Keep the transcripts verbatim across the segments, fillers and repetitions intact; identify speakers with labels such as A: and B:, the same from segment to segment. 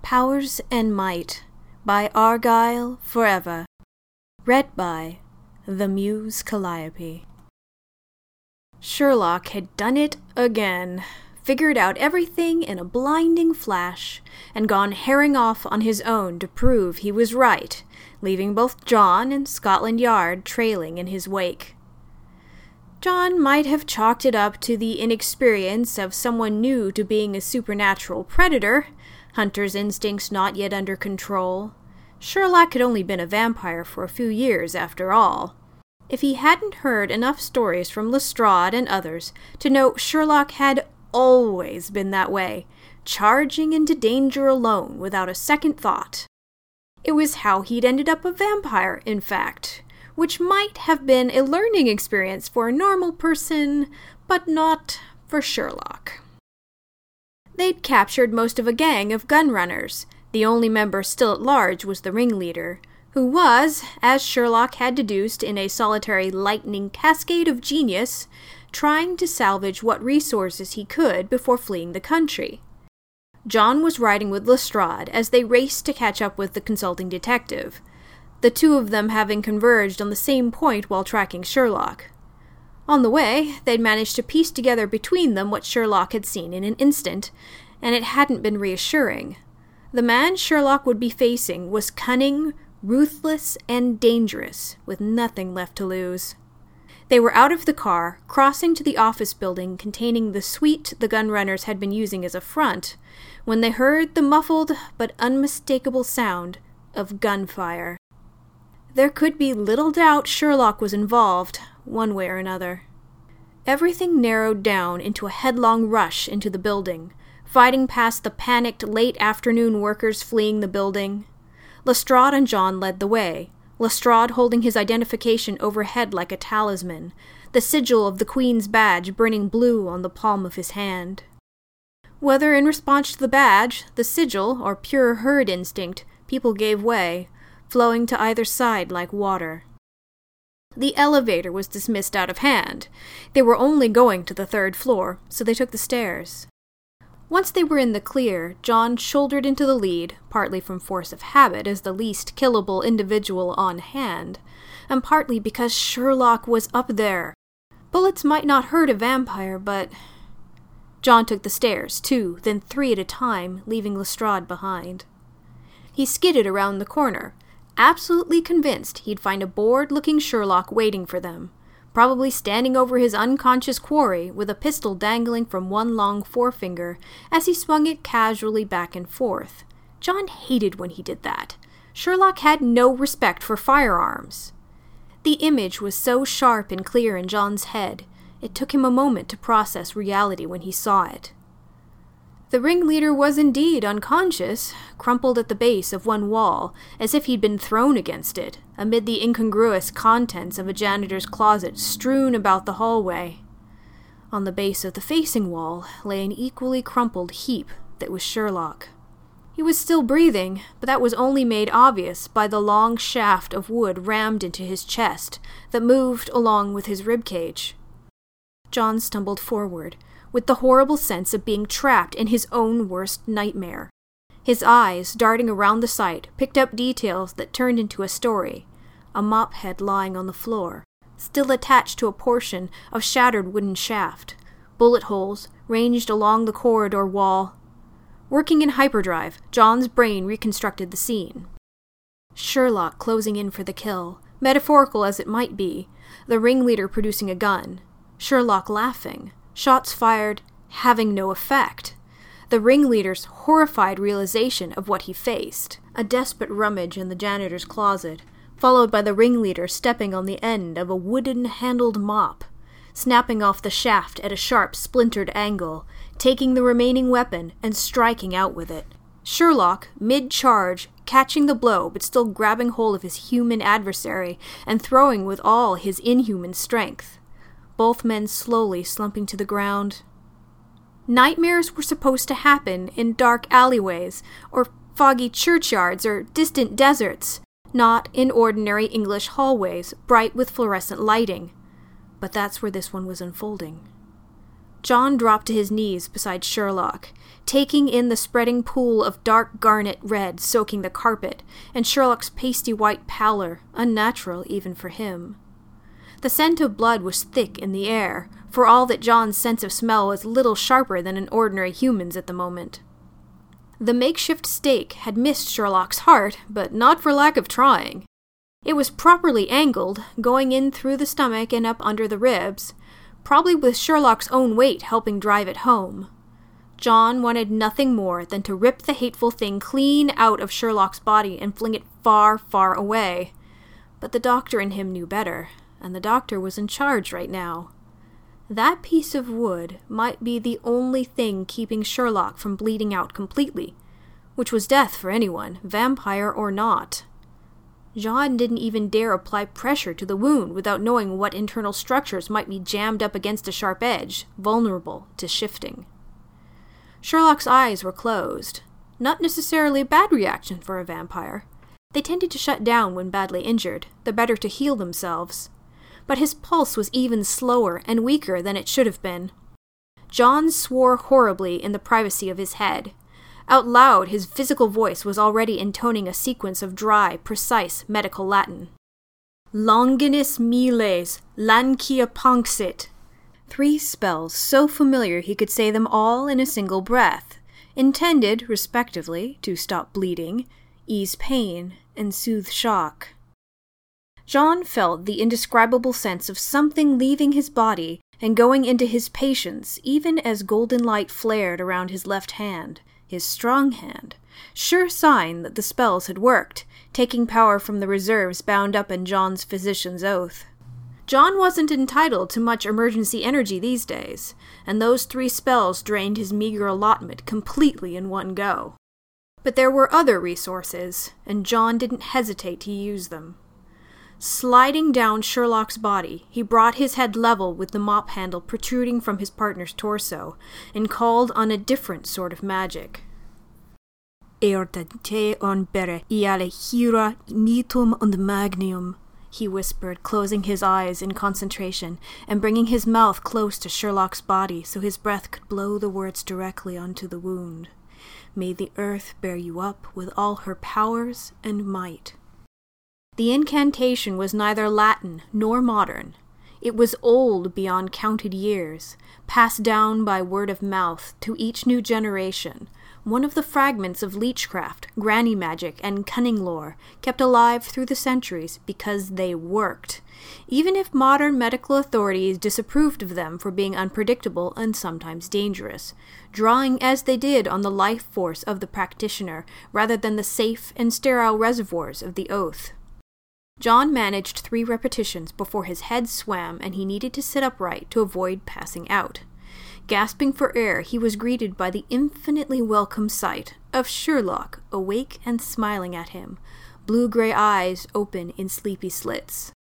A: Powers and Might by Argyle Forever. Read by The Muse Calliope. Sherlock had done it again, figured out everything in a blinding flash, and gone herring off on his own to prove he was right, leaving both John and Scotland Yard trailing in his wake. John might have chalked it up to the inexperience of someone new to being a supernatural predator, hunter's instincts not yet under control. Sherlock had only been a vampire for a few years, after all. If he hadn't heard enough stories from Lestrade and others to know Sherlock had always been that way, charging into danger alone without a second thought. It was how he'd ended up a vampire, in fact, which might have been a learning experience for a normal person, but not for Sherlock. They'd captured most of a gang of gun runners. The only member still at large was the ringleader, who was, as Sherlock had deduced in a solitary lightning cascade of genius, trying to salvage what resources he could before fleeing the country. John was riding with Lestrade as they raced to catch up with the consulting detective, the two of them having converged on the same point while tracking Sherlock. On the way, they'd managed to piece together between them what Sherlock had seen in an instant, and it hadn't been reassuring. The man Sherlock would be facing was cunning, ruthless, and dangerous, with nothing left to lose. They were out of the car, crossing to the office building containing the suite the gunrunners had been using as a front, when they heard the muffled but unmistakable sound of gunfire. There could be little doubt Sherlock was involved, one way or another. Everything narrowed down into a headlong rush into the building, fighting past the panicked late-afternoon workers fleeing the building. Lestrade and John led the way, Lestrade holding his identification overhead like a talisman, the sigil of the Queen's badge burning blue on the palm of his hand. Whether in response to the badge, the sigil, or pure herd instinct, people gave way, flowing to either side like water. The elevator was dismissed out of hand. They were only going to the third floor, so they took the stairs. Once they were in the clear, John shouldered into the lead, partly from force of habit as the least killable individual on hand, and partly because Sherlock was up there. Bullets might not hurt a vampire, but... John took the stairs, two, then three at a time, leaving Lestrade behind. He skidded around the corner, absolutely convinced he'd find a bored-looking Sherlock waiting for them, probably standing over his unconscious quarry with a pistol dangling from one long forefinger as he swung it casually back and forth. John hated when he did that. Sherlock had no respect for firearms. The image was so sharp and clear in John's head, it took him a moment to process reality when he saw it. The ringleader was indeed unconscious, crumpled at the base of one wall, as if he'd been thrown against it, amid the incongruous contents of a janitor's closet strewn about the hallway. On the base of the facing wall lay an equally crumpled heap that was Sherlock. He was still breathing, but that was only made obvious by the long shaft of wood rammed into his chest that moved along with his ribcage. John stumbled forward, with the horrible sense of being trapped in his own worst nightmare. His eyes, darting around the site, picked up details that turned into a story. A mop head lying on the floor, still attached to a portion of shattered wooden shaft. Bullet holes ranged along the corridor wall. Working in hyperdrive, John's brain reconstructed the scene. Sherlock closing in for the kill, metaphorical as it might be, the ringleader producing a gun, Sherlock laughing, shots fired, having no effect. The ringleader's horrified realization of what he faced, a desperate rummage in the janitor's closet, followed by the ringleader stepping on the end of a wooden-handled mop, snapping off the shaft at a sharp, splintered angle, taking the remaining weapon and striking out with it. Sherlock, mid-charge, catching the blow but still grabbing hold of his human adversary and throwing with all his inhuman strength. Both men slowly slumping to the ground. Nightmares were supposed to happen in dark alleyways, or foggy churchyards, or distant deserts, not in ordinary English hallways, bright with fluorescent lighting. But that's where this one was unfolding. John dropped to his knees beside Sherlock, taking in the spreading pool of dark garnet red soaking the carpet, and Sherlock's pasty white pallor, unnatural even for him. The scent of blood was thick in the air, for all that John's sense of smell was little sharper than an ordinary human's at the moment. The makeshift stake had missed Sherlock's heart, but not for lack of trying. It was properly angled, going in through the stomach and up under the ribs, probably with Sherlock's own weight helping drive it home. John wanted nothing more than to rip the hateful thing clean out of Sherlock's body and fling it far, far away. But the doctor in him knew better, and the doctor was in charge right now. That piece of wood might be the only thing keeping Sherlock from bleeding out completely, which was death for anyone, vampire or not. John didn't even dare apply pressure to the wound without knowing what internal structures might be jammed up against a sharp edge, vulnerable to shifting. Sherlock's eyes were closed. Not necessarily a bad reaction for a vampire. They tended to shut down when badly injured, the better to heal themselves. But his pulse was even slower and weaker than it should have been. John swore horribly in the privacy of his head. Out loud, his physical voice was already intoning a sequence of dry, precise medical Latin. Longinus miles, lancia ponxit. Three spells so familiar he could say them all in a single breath, intended, respectively, to stop bleeding, ease pain, and soothe shock. John felt the indescribable sense of something leaving his body and going into his patient's even as golden light flared around his left hand, his strong hand, sure sign that the spells had worked, taking power from the reserves bound up in John's physician's oath. John wasn't entitled to much emergency energy these days, and those three spells drained his meager allotment completely in one go. But there were other resources, and John didn't hesitate to use them. Sliding down Sherlock's body, he brought his head level with the mop handle protruding from his partner's torso, and called on a different sort of magic. Eortate on bere iale hira nitum und magnium, he whispered, closing his eyes in concentration, and bringing his mouth close to Sherlock's body so his breath could blow the words directly onto the wound. May the earth bear you up with all her powers and might. The incantation was neither Latin nor modern. It was old beyond counted years, passed down by word of mouth to each new generation, one of the fragments of leechcraft, granny magic, and cunning lore, kept alive through the centuries because they worked, even if modern medical authorities disapproved of them for being unpredictable and sometimes dangerous, drawing as they did on the life force of the practitioner rather than the safe and sterile reservoirs of the oath. John managed three repetitions before his head swam and he needed to sit upright to avoid passing out. Gasping for air, he was greeted by the infinitely welcome sight of Sherlock awake and smiling at him, blue-gray eyes open in sleepy slits.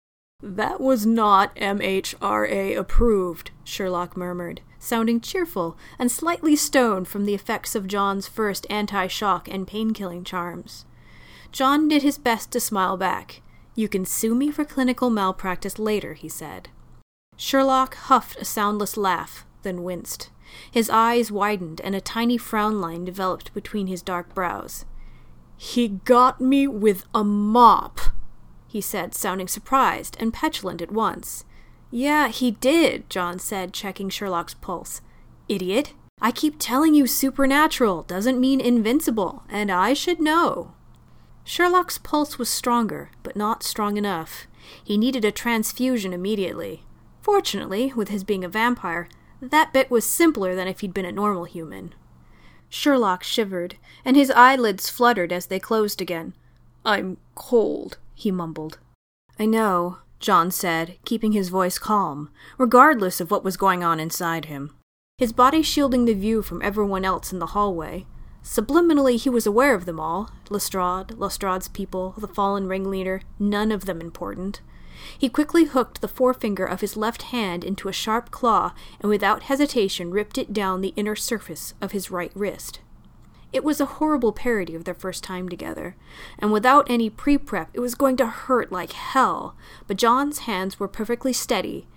A: "That was not M H R A approved," Sherlock murmured, sounding cheerful and slightly stoned from the effects of John's first anti-shock and pain-killing charms. John did his best to smile back. "You can sue me for clinical malpractice later," he said. Sherlock huffed a soundless laugh, then winced. His eyes widened and a tiny frown line developed between his dark brows. "He got me with a mop," he said, sounding surprised and petulant at once. "Yeah, he did," John said, checking Sherlock's pulse. "Idiot. I keep telling you supernatural doesn't mean invincible, and I should know." Sherlock's pulse was stronger, but not strong enough. He needed a transfusion immediately. Fortunately, with his being a vampire, that bit was simpler than if he'd been a normal human. Sherlock shivered, and his eyelids fluttered as they closed again. "I'm cold," he mumbled. "I know," John said, keeping his voice calm, regardless of what was going on inside him. His body shielding the view from everyone else in the hallway. Subliminally, he was aware of them all. Lestrade, Lestrade's people, the fallen ringleader, none of them important. He quickly hooked the forefinger of his left hand into a sharp claw and without hesitation ripped it down the inner surface of his right wrist. It was a horrible parody of their first time together, and without any pre-prep it was going to hurt like hell, but John's hands were perfectly steady,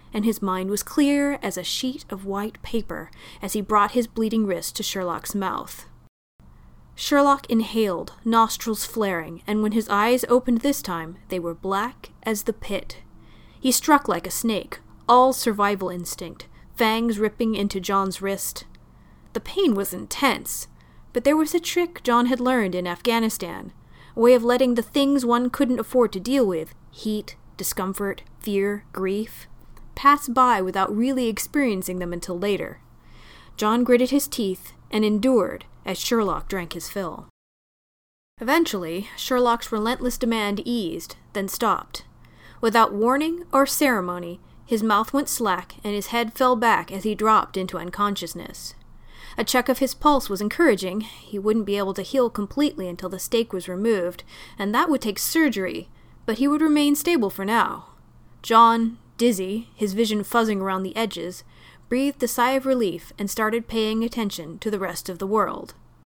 A: and his mind was clear as a sheet of white paper as he brought his bleeding wrist to Sherlock's mouth. Sherlock inhaled, nostrils flaring, and when his eyes opened this time, they were black as the pit. He struck like a snake, all survival instinct, fangs ripping into John's wrist. The pain was intense, but there was a trick John had learned in Afghanistan, a way of letting the things one couldn't afford to deal with, heat, discomfort, fear, grief, pass by without really experiencing them until later. John gritted his teeth and endured as Sherlock drank his fill. Eventually, Sherlock's relentless demand eased, then stopped. Without warning or ceremony, his mouth went slack and his head fell back as he dropped into unconsciousness. A check of his pulse was encouraging. He wouldn't be able to heal completely until the stake was removed, and that would take surgery, but he would remain stable for now. John, dizzy, his vision fuzzing around the edges, breathed a sigh of relief and started paying attention to the rest of the world.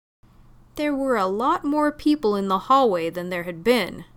A: There were a lot more people in the hallway than there had been.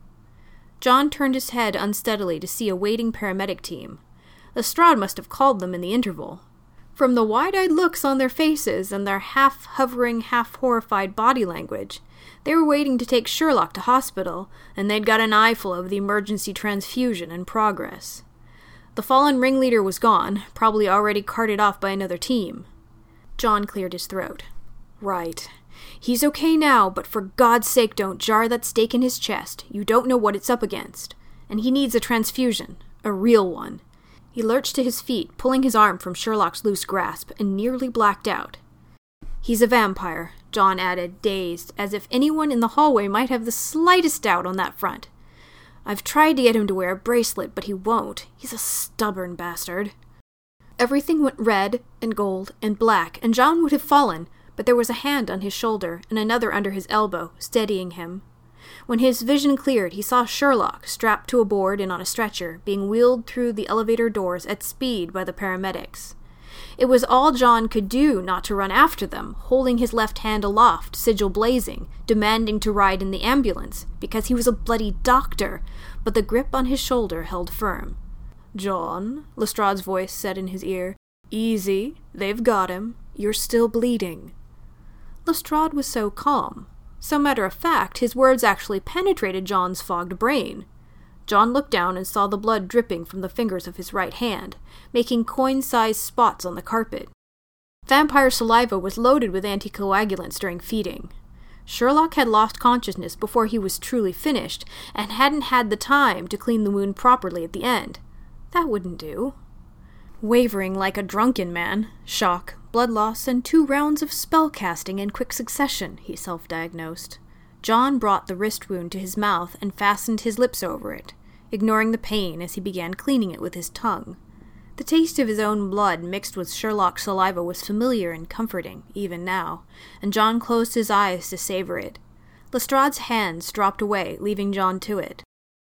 A: John turned his head unsteadily to see a waiting paramedic team. Lestrade must have called them in the interval. From the wide-eyed looks on their faces and their half-hovering, half-horrified body language, they were waiting to take Sherlock to hospital, and they'd got an eyeful of the emergency transfusion in progress. The fallen ringleader was gone, probably already carted off by another team. John cleared his throat. Right. He's okay now, but for God's sake don't jar that stake in his chest. You don't know what it's up against. And he needs a transfusion. A real one. He lurched to his feet, pulling his arm from Sherlock's loose grasp, and nearly blacked out. He's a vampire, John added, dazed, as if anyone in the hallway might have the slightest doubt on that front. I've tried to get him to wear a bracelet, but he won't. He's a stubborn bastard. Everything went red and gold and black, and John would have fallen, but there was a hand on his shoulder and another under his elbow, steadying him. When his vision cleared, he saw Sherlock, strapped to a board and on a stretcher, being wheeled through the elevator doors at speed by the paramedics. It was all John could do not to run after them, holding his left hand aloft, sigil blazing, demanding to ride in the ambulance, because he was a bloody doctor, but the grip on his shoulder held firm. "John," Lestrade's voice said in his ear, "easy, they've got him. You're still bleeding." Lestrade was so calm. So matter of fact, his words actually penetrated John's fogged brain. John looked down and saw the blood dripping from the fingers of his right hand, making coin-sized spots on the carpet. Vampire saliva was loaded with anticoagulants during feeding. Sherlock had lost consciousness before he was truly finished, and hadn't had the time to clean the wound properly at the end. That wouldn't do. Wavering like a drunken man, shock, blood loss, and two rounds of spell-casting in quick succession, he self-diagnosed. John brought the wrist wound to his mouth and fastened his lips over it, ignoring the pain as he began cleaning it with his tongue. The taste of his own blood mixed with Sherlock's saliva was familiar and comforting, even now, and John closed his eyes to savor it. Lestrade's hands dropped away, leaving John to it.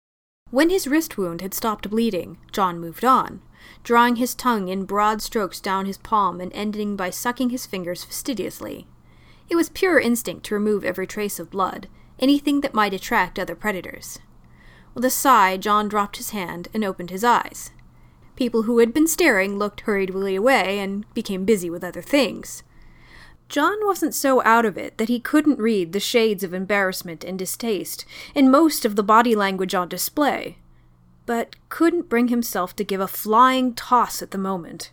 A: When his wrist wound had stopped bleeding, John moved on, drawing his tongue in broad strokes down his palm and ending by sucking his fingers fastidiously. It was pure instinct to remove every trace of blood, anything that might attract other predators. With a sigh, John dropped his hand and opened his eyes. People who had been staring looked hurriedly away and became busy with other things. John wasn't so out of it that he couldn't read the shades of embarrassment and distaste in most of the body language on display, but couldn't bring himself to give a flying toss at the moment.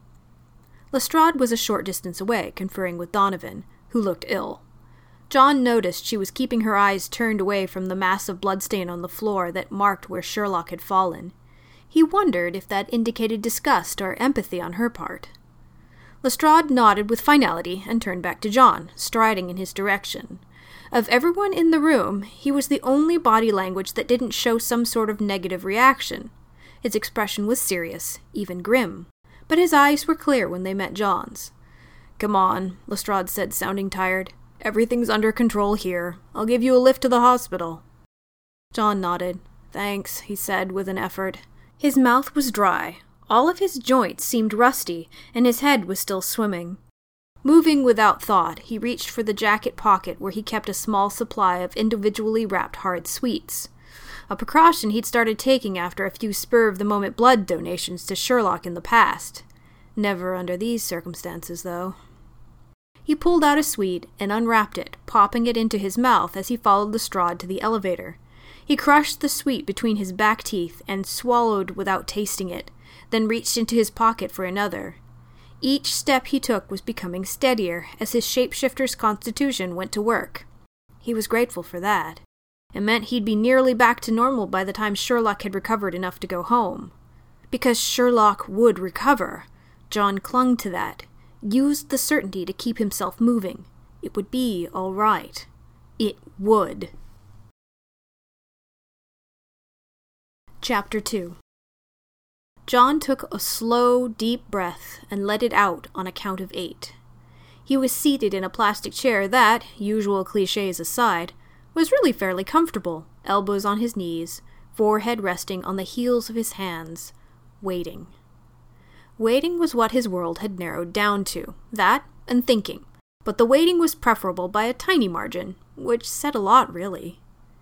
A: Lestrade was a short distance away, conferring with Donovan, who looked ill. John noticed she was keeping her eyes turned away from the massive bloodstain on the floor that marked where Sherlock had fallen. He wondered if that indicated disgust or empathy on her part. Lestrade nodded with finality and turned back to John, striding in his direction. Of everyone in the room, he was the only body language that didn't show some sort of negative reaction. Its expression was serious, even grim, but his eyes were clear when they met John's. "Come on," Lestrade said, sounding tired. "Everything's under control here. I'll give you a lift to the hospital." John nodded. "Thanks," he said with an effort. His mouth was dry. All of his joints seemed rusty, and his head was still swimming. Moving without thought, he reached for the jacket pocket where he kept a small supply of individually wrapped hard sweets. a precaution he'd started taking after a few spur-of-the-moment blood donations to Sherlock in the past. Never under these circumstances, though. He pulled out a sweet and unwrapped it, popping it into his mouth as he followed Lestrade to the elevator. He crushed the sweet between his back teeth and swallowed without tasting it, then reached into his pocket for another. Each step he took was becoming steadier as his shapeshifter's constitution went to work. He was grateful for that. It meant he'd be nearly back to normal by the time Sherlock had recovered enough to go home. Because Sherlock would recover. John clung to that, used the certainty to keep himself moving. It would be all right. It would. Chapter two. John took a slow, deep breath and let it out on a count of eight. He was seated in a plastic chair that, usual clichés aside, was really fairly comfortable, elbows on his knees, forehead resting on the heels of his hands, waiting. Waiting was what his world had narrowed down to, that and thinking, but the waiting was preferable by a tiny margin, which said a lot, really.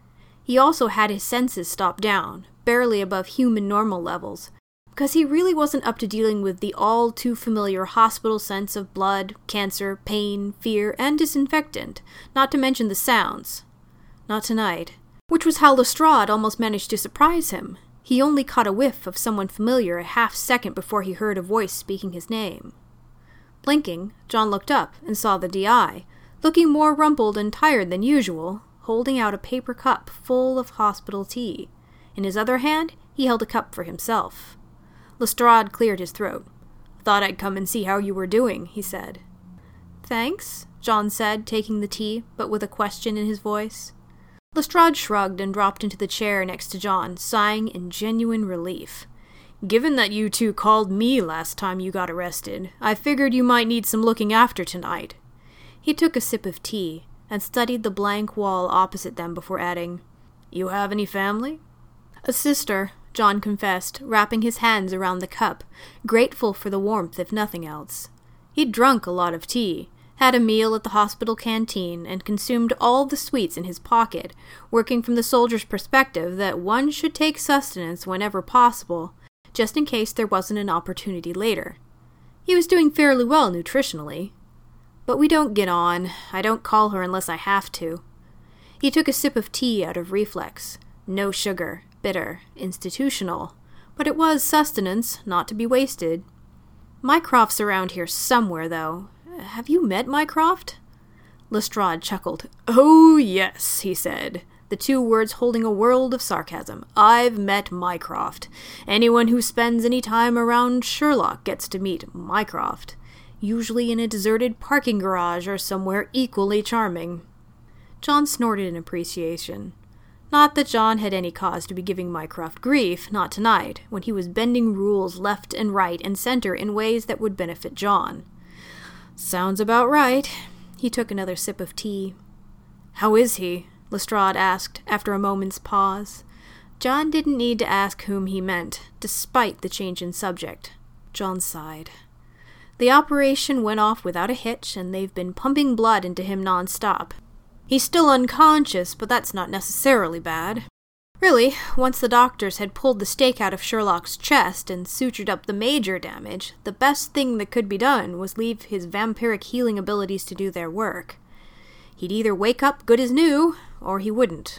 A: He also had his senses stopped down, barely above human normal levels, because he really wasn't up to dealing with the all-too-familiar hospital sense of blood, cancer, pain, fear, and disinfectant, not to mention the sounds. Not tonight, which was how Lestrade almost managed to surprise him. He only caught a whiff of someone familiar a half-second before he heard a voice speaking his name. Blinking, John looked up and saw the D I, looking more rumpled and tired than usual, holding out a paper cup full of hospital tea. In his other hand, he held a cup for himself. Lestrade cleared his throat. "Thought I'd come and see how you were doing," he said. "Thanks," John said, taking the tea, but with a question in his voice. Lestrade shrugged and dropped into the chair next to John, sighing in genuine relief. "Given that you two called me last time you got arrested, I figured you might need some looking after tonight." He took a sip of tea and studied the blank wall opposite them before adding, "You have any family?" "A sister," John confessed, wrapping his hands around the cup, grateful for the warmth if nothing else. He'd drunk a lot of tea, had a meal at the hospital canteen, and consumed all the sweets in his pocket, working from the soldier's perspective that one should take sustenance whenever possible, just in case there wasn't an opportunity later. He was doing fairly well nutritionally. "But we don't get on. I don't call her unless I have to." He took a sip of tea out of reflex. No sugar, bitter, institutional, but it was sustenance, not to be wasted. "Mycroft's around here somewhere, though. Have you met Mycroft?" Lestrade chuckled. "Oh, yes," he said, the two words holding a world of sarcasm. "I've met Mycroft. Anyone who spends any time around Sherlock gets to meet Mycroft, usually in a deserted parking garage or somewhere equally charming." John snorted in appreciation. Not that John had any cause to be giving Mycroft grief, not tonight, when he was bending rules left and right and center in ways that would benefit John. "Sounds about right." He took another sip of tea. "How is he?" Lestrade asked, after a moment's pause. John didn't need to ask whom he meant, despite the change in subject. John sighed. "The operation went off without a hitch, and they've been pumping blood into him non-stop. He's still unconscious, but that's not necessarily bad. Really, once the doctors had pulled the stake out of Sherlock's chest and sutured up the major damage, the best thing that could be done was leave his vampiric healing abilities to do their work. He'd either wake up good as new, or he wouldn't.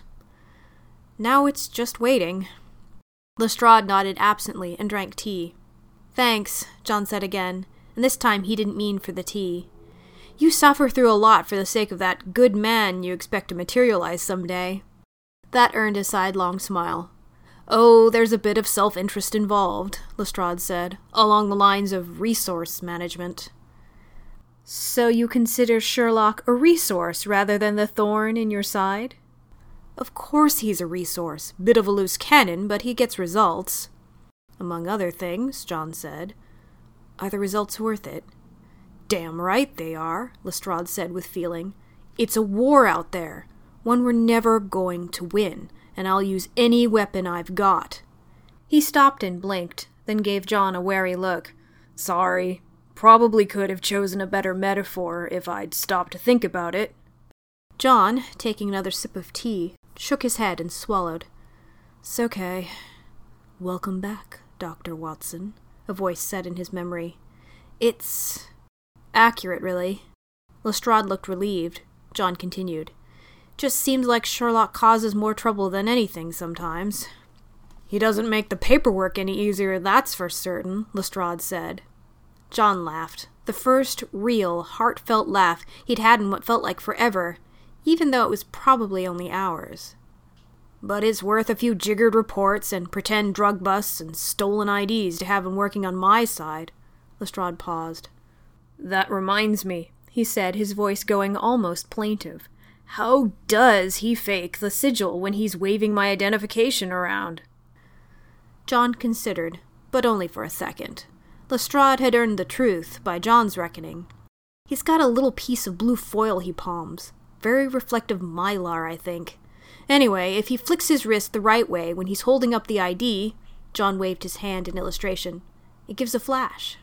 A: Now it's just waiting." Lestrade nodded absently and drank tea. "Thanks," John said again, and this time he didn't mean for the tea. "You suffer through a lot for the sake of that good man you expect to materialize someday." That earned a sidelong smile. "Oh, there's a bit of self-interest involved," Lestrade said, "along the lines of resource management." "So you consider Sherlock a resource rather than the thorn in your side?" "Of course he's a resource. Bit of a loose cannon, but he gets results." "Among other things," John said. "Are the results worth it?" "Damn right they are," Lestrade said with feeling. "It's a war out there. One we're never going to win, and I'll use any weapon I've got." He stopped and blinked, then gave John a wary look. "Sorry. Probably could have chosen a better metaphor if I'd stopped to think about it." John, taking another sip of tea, shook his head and swallowed. "It's okay. Welcome back, Doctor Watson," a voice said in his memory. "It's accurate, really." Lestrade looked relieved. John continued. "Just seems like Sherlock causes more trouble than anything sometimes." "He doesn't make the paperwork any easier, that's for certain," Lestrade said. John laughed. The first real, heartfelt laugh he'd had in what felt like forever, even though it was probably only hours. "But it's worth a few jiggered reports and pretend drug busts and stolen I Ds to have him working on my side." Lestrade paused. "That reminds me," he said, his voice going almost plaintive. "How does he fake the sigil when he's waving my identification around?" John considered, but only for a second. Lestrade had earned the truth, by John's reckoning. "He's got a little piece of blue foil he palms. Very reflective mylar, I think. Anyway, if he flicks his wrist the right way when he's holding up the I D," John waved his hand in illustration, "it gives a flash."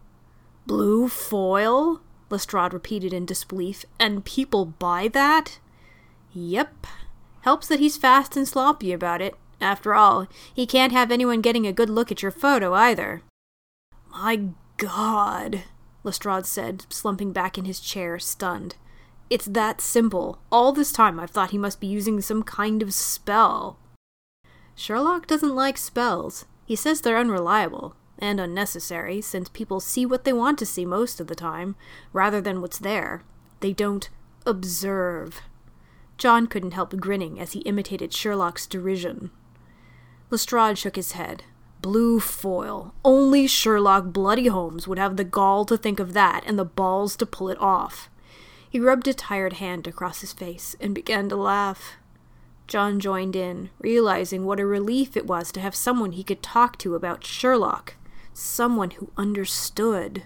A: "Blue foil?" Lestrade repeated in disbelief. "And people buy that?" "Yep. Helps that he's fast and sloppy about it. After all, he can't have anyone getting a good look at your photo, either." "My God," Lestrade said, slumping back in his chair, stunned. "It's that simple. All this time I've thought he must be using some kind of spell." "Sherlock doesn't like spells. He says they're unreliable, and unnecessary, since people see what they want to see most of the time, rather than what's there. They don't observe." John couldn't help grinning as he imitated Sherlock's derision. Lestrade shook his head. Blue foil. Only Sherlock Bloody Holmes would have the gall to think of that and the balls to pull it off. He rubbed a tired hand across his face and began to laugh. John joined in, realizing what a relief it was to have someone he could talk to about Sherlock. Someone who understood.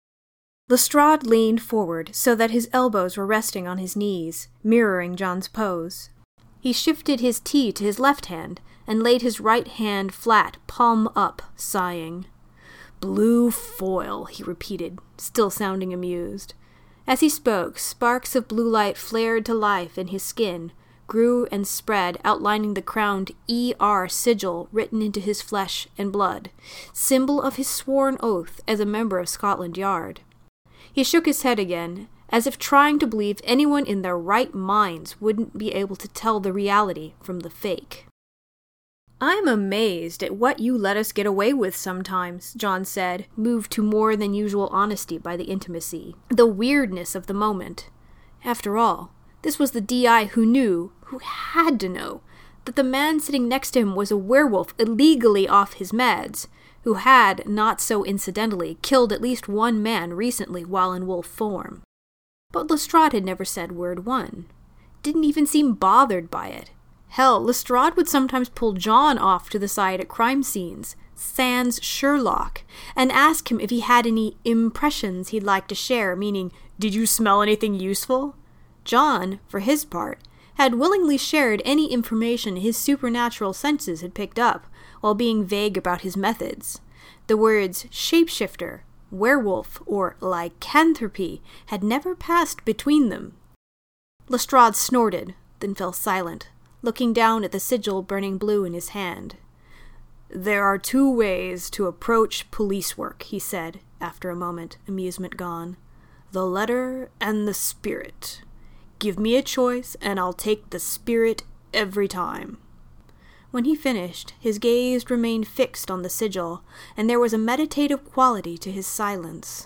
A: Lestrade leaned forward so that his elbows were resting on his knees, mirroring John's pose. He shifted his tea to his left hand and laid his right hand flat, palm up, sighing. "Blue foil," he repeated, still sounding amused. As he spoke, sparks of blue light flared to life in his skin, grew and spread, outlining the crowned E R sigil written into his flesh and blood, symbol of his sworn oath as a member of Scotland Yard. He shook his head again, as if trying to believe anyone in their right minds wouldn't be able to tell the reality from the fake. "I'm amazed at what you let us get away with sometimes," John said, moved to more than usual honesty by the intimacy, the weirdness of the moment. After all, this was the D I who knew, who had to know, that the man sitting next to him was a werewolf illegally off his meds, who had, not so incidentally, killed at least one man recently while in wolf form. But Lestrade had never said word one. Didn't even seem bothered by it. Hell, Lestrade would sometimes pull John off to the side at crime scenes, sans Sherlock, and ask him if he had any impressions he'd like to share, meaning, "Did you smell anything useful?" John, for his part, had willingly shared any information his supernatural senses had picked up, while being vague about his methods. The words shapeshifter, werewolf, or lycanthropy had never passed between them. Lestrade snorted, then fell silent, looking down at the sigil burning blue in his hand. "There are two ways to approach police work," he said, after a moment, amusement gone. "The letter and the spirit. Give me a choice, and I'll take the spirit every time." When he finished, his gaze remained fixed on the sigil, and there was a meditative quality to his silence.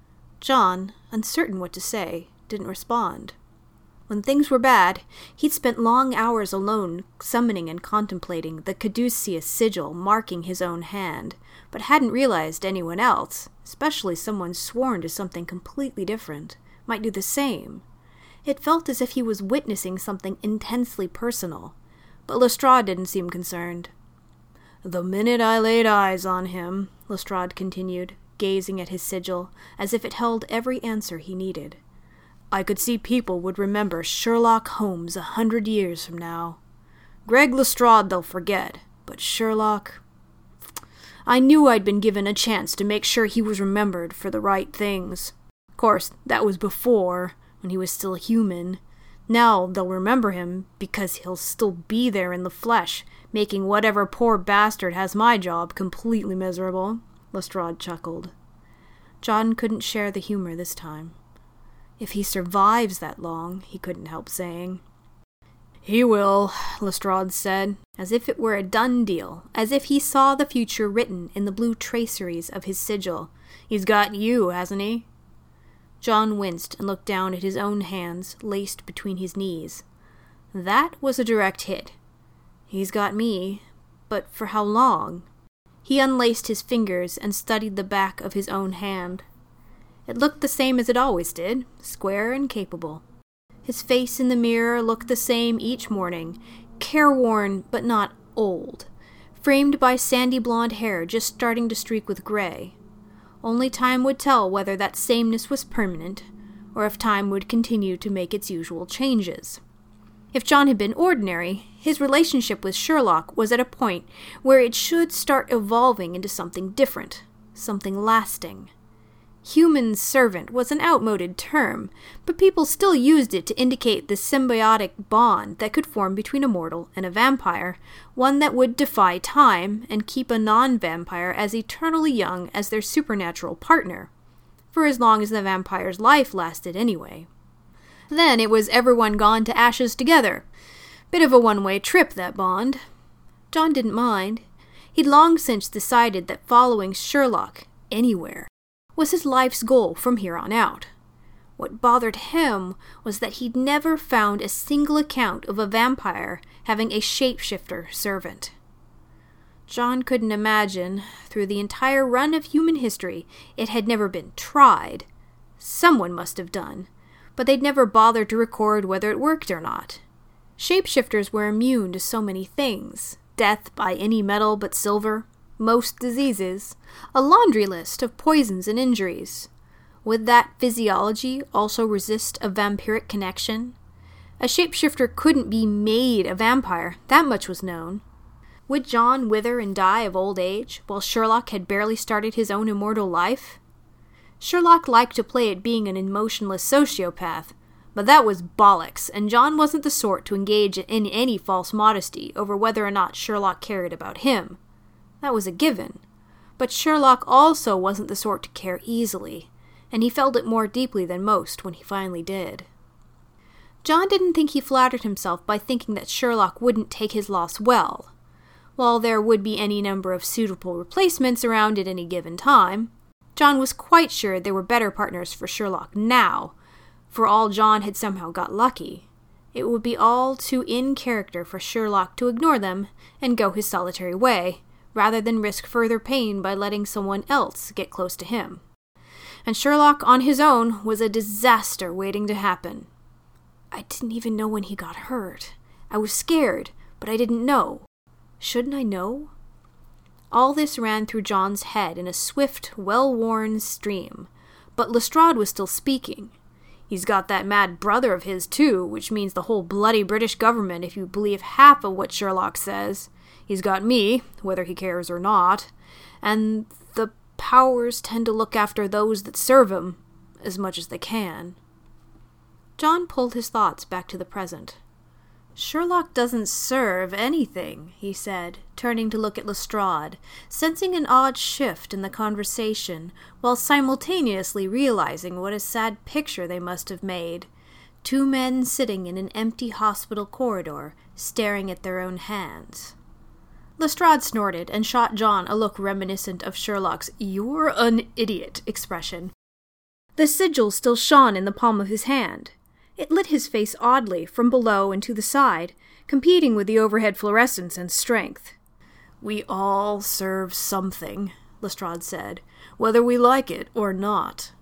A: John, uncertain what to say, didn't respond. When things were bad, he'd spent long hours alone summoning and contemplating the caduceus sigil marking his own hand, but hadn't realized anyone else, especially someone sworn to something completely different, might do the same. It felt as if he was witnessing something intensely personal, but Lestrade didn't seem concerned. "The minute I laid eyes on him," Lestrade continued, gazing at his sigil, as if it held every answer he needed, "I could see people would remember Sherlock Holmes a hundred years from now. Greg Lestrade they'll forget, but Sherlock... I knew I'd been given a chance to make sure he was remembered for the right things. Of course, that was before, when he was still human. Now they'll remember him because he'll still be there in the flesh, making whatever poor bastard has my job completely miserable." Lestrade chuckled. John couldn't share the humor this time. "If he survives that long," he couldn't help saying. "He will," Lestrade said, as if it were a done deal, as if he saw the future written in the blue traceries of his sigil. "He's got you, hasn't he?" John winced and looked down at his own hands, laced between his knees. That was a direct hit. "He's got me, but for how long?" He unlaced his fingers and studied the back of his own hand. It looked the same as it always did, square and capable. His face in the mirror looked the same each morning, careworn but not old, framed by sandy blonde hair just starting to streak with gray. Only time would tell whether that sameness was permanent, or if time would continue to make its usual changes. If John had been ordinary, his relationship with Sherlock was at a point where it should start evolving into something different, something lasting. Human servant was an outmoded term, but people still used it to indicate the symbiotic bond that could form between a mortal and a vampire, one that would defy time and keep a non-vampire as eternally young as their supernatural partner, for as long as the vampire's life lasted anyway. Then it was everyone gone to ashes together. Bit of a one-way trip, that bond. John didn't mind. He'd long since decided that following Sherlock, anywhere, was his life's goal from here on out. What bothered him was that he'd never found a single account of a vampire having a shapeshifter servant. John couldn't imagine, through the entire run of human history, it had never been tried. Someone must have done, but they'd never bothered to record whether it worked or not. Shapeshifters were immune to so many things: death by any metal but silver, most diseases, a laundry list of poisons and injuries. Would that physiology also resist a vampiric connection? A shapeshifter couldn't be made a vampire, that much was known. Would John wither and die of old age, while Sherlock had barely started his own immortal life? Sherlock liked to play at being an emotionless sociopath, but that was bollocks, and John wasn't the sort to engage in any false modesty over whether or not Sherlock cared about him. That was a given. But Sherlock also wasn't the sort to care easily, and he felt it more deeply than most when he finally did. John didn't think he flattered himself by thinking that Sherlock wouldn't take his loss well. While there would be any number of suitable replacements around at any given time, John was quite sure there were better partners for Sherlock now. For all John had somehow got lucky, it would be all too in character for Sherlock to ignore them and go his solitary way, rather than risk further pain by letting someone else get close to him. And Sherlock on his own was a disaster waiting to happen. "I didn't even know when he got hurt. I was scared, but I didn't know. Shouldn't I know?" All this ran through John's head in a swift, well-worn stream, but Lestrade was still speaking. "He's got that mad brother of his, too, which means the whole bloody British government if you believe half of what Sherlock says. He's got me, whether he cares or not, and the powers tend to look after those that serve him, as much as they can." John pulled his thoughts back to the present. "Sherlock doesn't serve anything," he said, turning to look at Lestrade, sensing an odd shift in the conversation, while simultaneously realizing what a sad picture they must have made. Two men sitting in an empty hospital corridor, staring at their own hands. Lestrade snorted and shot John a look reminiscent of Sherlock's "you're an idiot" expression. The sigil still shone in the palm of his hand. It lit his face oddly, from below and to the side, competing with the overhead fluorescence and strength. "We all serve something," Lestrade said, "whether we like it or not."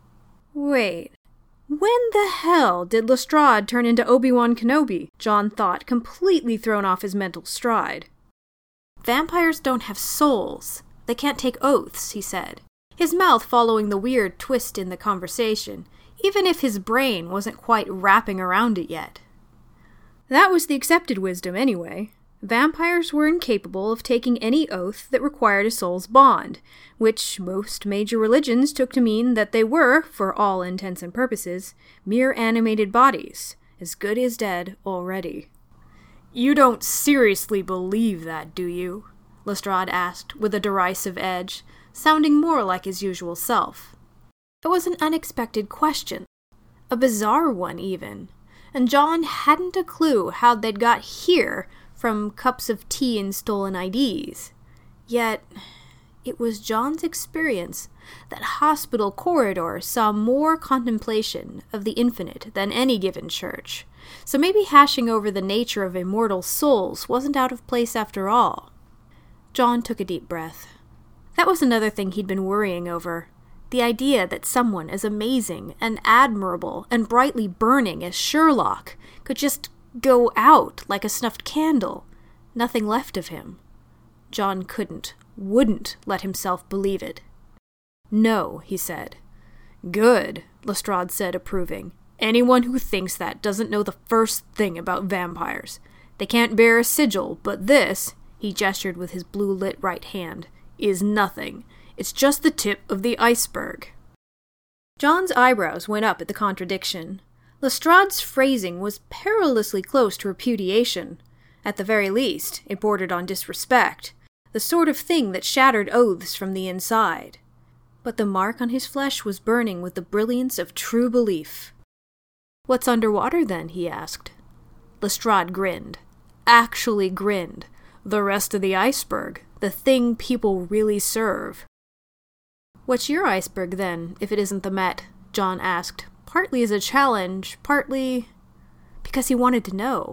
A: Wait, when the hell did Lestrade turn into Obi-Wan Kenobi? John thought, completely thrown off his mental stride. "Vampires don't have souls. They can't take oaths," he said, his mouth following the weird twist in the conversation, even if his brain wasn't quite wrapping around it yet. That was the accepted wisdom anyway. Vampires were incapable of taking any oath that required a soul's bond, which most major religions took to mean that they were, for all intents and purposes, mere animated bodies, as good as dead already. "You don't seriously believe that, do you?" Lestrade asked, with a derisive edge, sounding more like his usual self. It was an unexpected question, a bizarre one even, and John hadn't a clue how they'd got here from cups of tea and stolen I Ds. Yet, it was John's experience that hospital corridors saw more contemplation of the infinite than any given church, so maybe hashing over the nature of immortal souls wasn't out of place after all. John took a deep breath. That was another thing he'd been worrying over. The idea that someone as amazing and admirable and brightly burning as Sherlock could just go out like a snuffed candle, nothing left of him. John couldn't, wouldn't let himself believe it. "No," he said. "Good," Lestrade said, approving. "Anyone who thinks that doesn't know the first thing about vampires. They can't bear a sigil, but this," he gestured with his blue-lit right hand, "is nothing. It's just the tip of the iceberg." John's eyebrows went up at the contradiction. Lestrade's phrasing was perilously close to repudiation. At the very least, it bordered on disrespect, the sort of thing that shattered oaths from the inside. But the mark on his flesh was burning with the brilliance of true belief. "What's underwater, then?" he asked. Lestrade grinned. Actually grinned. "The rest of the iceberg. The thing people really serve." "What's your iceberg, then, if it isn't the Met?" John asked, partly as a challenge, partly because he wanted to know.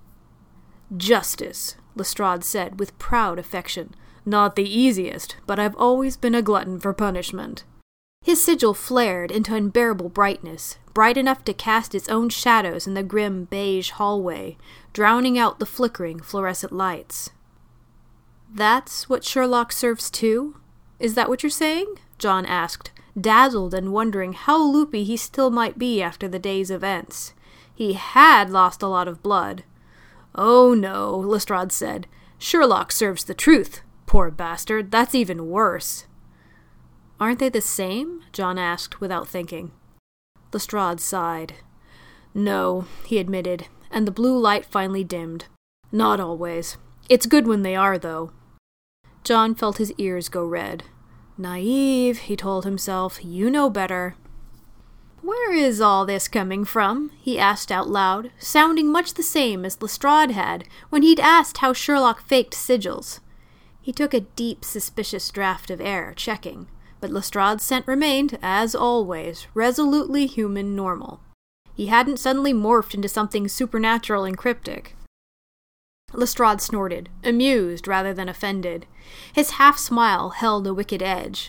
A: "Justice," Lestrade said with proud affection. "Not the easiest, but I've always been a glutton for punishment." His sigil flared into unbearable brightness, bright enough to cast its own shadows in the grim beige hallway, drowning out the flickering fluorescent lights. "That's what Sherlock serves too? Is that what you're saying?" John asked, dazzled and wondering how loopy he still might be after the day's events. He had lost a lot of blood. "Oh no," Lestrade said. "Sherlock serves the truth. Poor bastard, that's even worse." "Aren't they the same?" John asked without thinking. Lestrade sighed. "No," he admitted, and the blue light finally dimmed. "Not always. It's good when they are, though." John felt his ears go red. "Naive," he told himself. "You know better." "Where is all this coming from?" he asked out loud, sounding much the same as Lestrade had when he'd asked how Sherlock faked sigils. He took a deep, suspicious draught of air, checking, but Lestrade's scent remained, as always, resolutely human normal. He hadn't suddenly morphed into something supernatural and cryptic. Lestrade snorted, amused rather than offended. His half-smile held a wicked edge.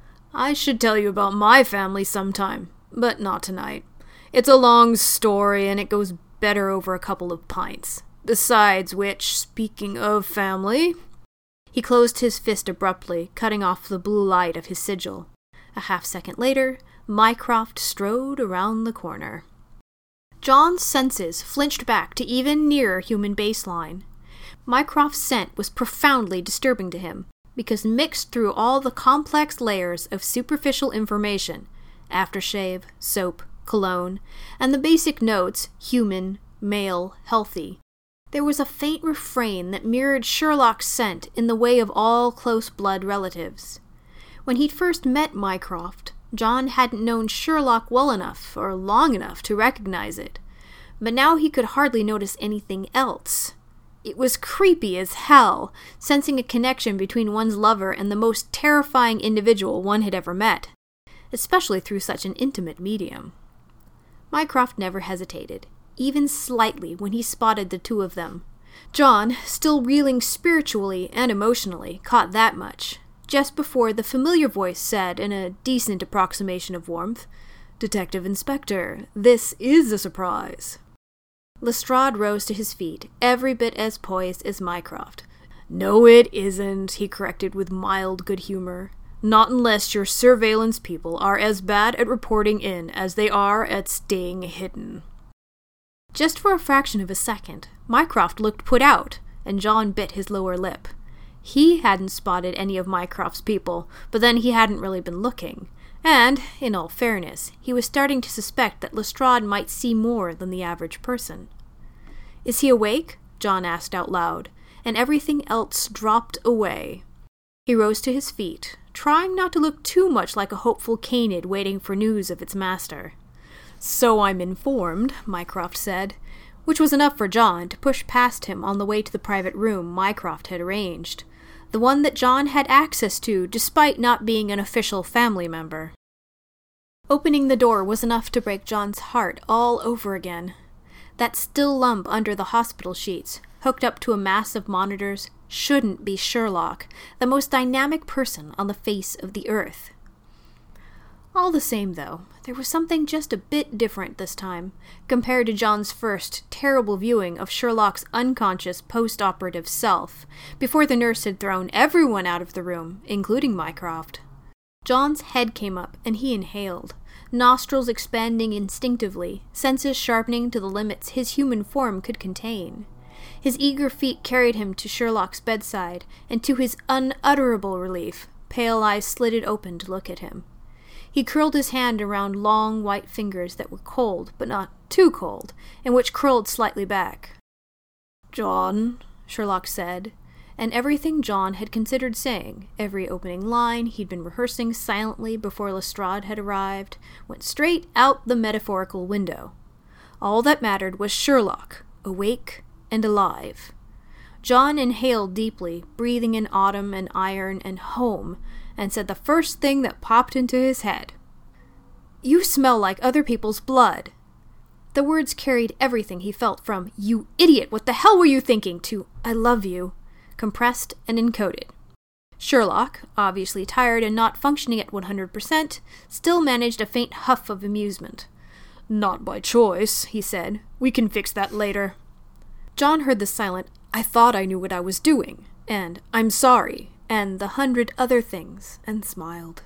A: "I should tell you about my family sometime, but not tonight. It's a long story, and it goes better over a couple of pints. Besides which, speaking of family..." He closed his fist abruptly, cutting off the blue light of his sigil. A half-second later, Mycroft strode around the corner. John's senses flinched back to even nearer human baseline. Mycroft's scent was profoundly disturbing to him, because mixed through all the complex layers of superficial information, aftershave, soap, cologne, and the basic notes, human, male, healthy, there was a faint refrain that mirrored Sherlock's scent in the way of all close blood relatives. When he'd first met Mycroft, John hadn't known Sherlock well enough or long enough to recognize it, but now he could hardly notice anything else. It was creepy as hell, sensing a connection between one's lover and the most terrifying individual one had ever met, especially through such an intimate medium. Mycroft never hesitated, even slightly, when he spotted the two of them. John, still reeling spiritually and emotionally, caught that much, just before the familiar voice said, in a decent approximation of warmth, "Detective Inspector, this is a surprise." Lestrade rose to his feet, every bit as poised as Mycroft. "No, it isn't," he corrected with mild good humor. "Not unless your surveillance people are as bad at reporting in as they are at staying hidden." Just for a fraction of a second, Mycroft looked put out, and John bit his lower lip. He hadn't spotted any of Mycroft's people, but then he hadn't really been looking, And, in all fairness, he was starting to suspect that Lestrade might see more than the average person. "Is he awake?" John asked out loud, and everything else dropped away. He rose to his feet, trying not to look too much like a hopeful canid waiting for news of its master. "So I'm informed," Mycroft said, which was enough for John to push past him on the way to the private room Mycroft had arranged, the one that John had access to despite not being an official family member. Opening the door was enough to break John's heart all over again. That still lump under the hospital sheets, hooked up to a mass of monitors, shouldn't be Sherlock, the most dynamic person on the face of the earth. All the same, though, there was something just a bit different this time, compared to John's first terrible viewing of Sherlock's unconscious post-operative self, before the nurse had thrown everyone out of the room, including Mycroft. John's head came up, and he inhaled, nostrils expanding instinctively, senses sharpening to the limits his human form could contain. His eager feet carried him to Sherlock's bedside, and to his unutterable relief, pale eyes slitted open to look at him. He curled his hand around long, white fingers that were cold, but not too cold, and which curled slightly back. "John," Sherlock said, and everything John had considered saying, every opening line he'd been rehearsing silently before Lestrade had arrived, went straight out the metaphorical window. All that mattered was Sherlock, awake and alive. John inhaled deeply, breathing in autumn and iron and home, and said the first thing that popped into his head. "You smell like other people's blood." The words carried everything he felt from, "You idiot, what the hell were you thinking?" to, "I love you," compressed and encoded. Sherlock, obviously tired and not functioning at one hundred percent, still managed a faint huff of amusement. "Not by choice," he said. "We can fix that later." John heard the silent, "I thought I knew what I was doing," and "I'm sorry," and the hundred other things, and smiled.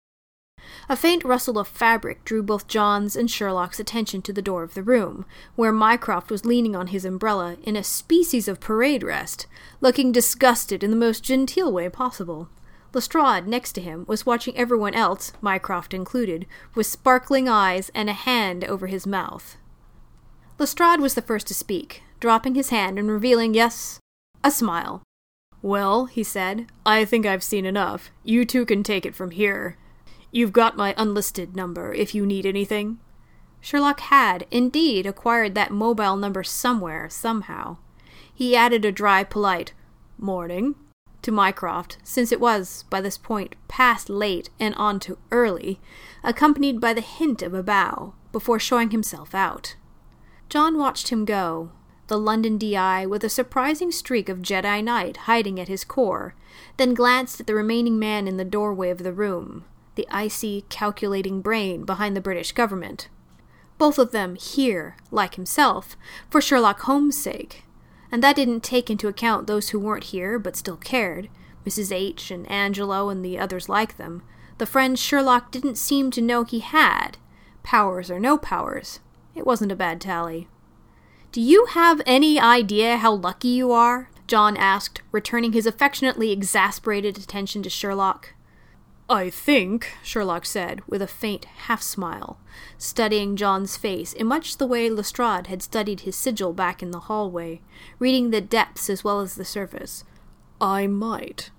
A: A faint rustle of fabric drew both John's and Sherlock's attention to the door of the room, where Mycroft was leaning on his umbrella in a species of parade rest, looking disgusted in the most genteel way possible. Lestrade, next to him, was watching everyone else, Mycroft included, with sparkling eyes and a hand over his mouth. Lestrade was the first to speak, dropping his hand and revealing, yes, a smile. "Well," he said, "I think I've seen enough. You two can take it from here. You've got my unlisted number if you need anything." Sherlock had, indeed, acquired that mobile number somewhere, somehow. He added a dry, polite, "Morning," to Mycroft, since it was, by this point, past late and on to early, accompanied by the hint of a bow, before showing himself out. John watched him go, the London D I with a surprising streak of Jedi Knight hiding at his core, then glanced at the remaining man in the doorway of the room, the icy, calculating brain behind the British government. Both of them here, like himself, for Sherlock Holmes' sake, and that didn't take into account those who weren't here but still cared, Missus H and Angelo and the others like them, the friends Sherlock didn't seem to know he had, powers or no powers. It wasn't a bad tally. "Do you have any idea how lucky you are?" John asked, returning his affectionately exasperated attention to Sherlock. "I think," Sherlock said, with a faint half-smile, studying John's face in much the way Lestrade had studied his sigil back in the hallway, reading the depths as well as the surface, "I might."